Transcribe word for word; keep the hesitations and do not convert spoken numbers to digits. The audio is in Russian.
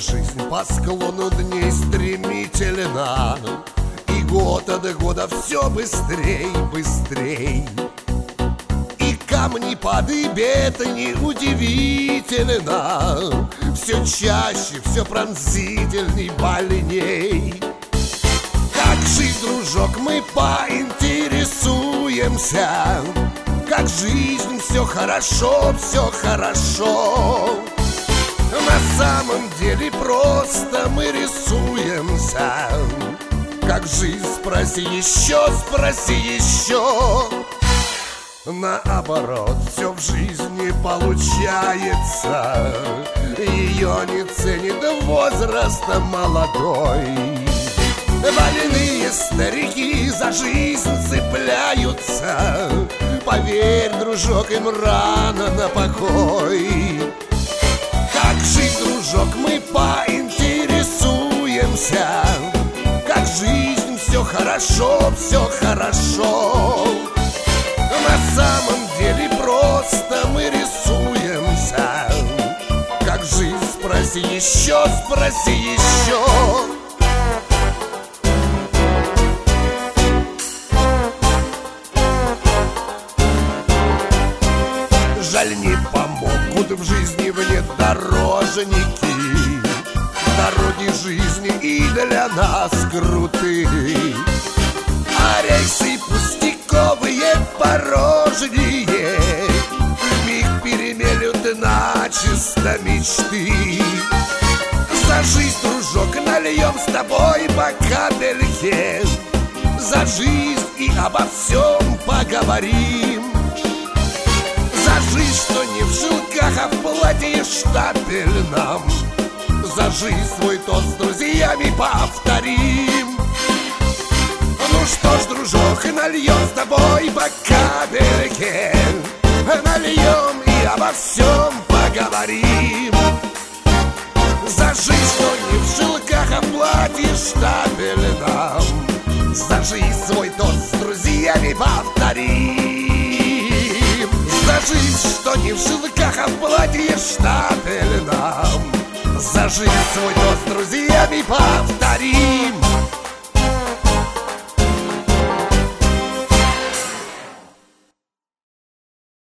жизнь по склону дней стремительна, и год от года все быстрей, быстрей. И камни подыбет неудивительно, все чаще, все пронзительней, больней. Как жизнь, дружок, мы поинтересуемся, как жизнь, все хорошо, все хорошо. На самом деле просто мы рисуемся. Как жизнь, спроси еще, спроси еще. Наоборот, все в жизни получается, ее не ценит возраст молодой. Больные старики за жизнь цепляются, поверь, дружок, им рано на покой. Как жизнь, дружок, мы поинтересуемся, как жизнь, все хорошо, все хорошо. На самом деле просто мы рисуемся. Как жизнь, спроси еще, спроси еще. Жаль, не помогут в жизни внедорожники. Дороги жизни и для нас крутые, а рельсы пустяковые, порожние вмиг перемелют начисто мечты. За жизнь, дружок, нальем с тобой по капельке, за жизнь и обо всем поговорим. За жизнь, что не в жилках, а в платье штабельном, за жизнь свой тост с друзьями повторим. Ну что ж, дружок, нальем с тобой по капельке, нальем и обо всем поговорим. За жизнь, что не в жилках, а в платье штабельном, за жизнь свой тост с друзьями повторим. За жизнь, что не в жилках, а в платье штабельном, за жизнь свой тост с друзьями повторим.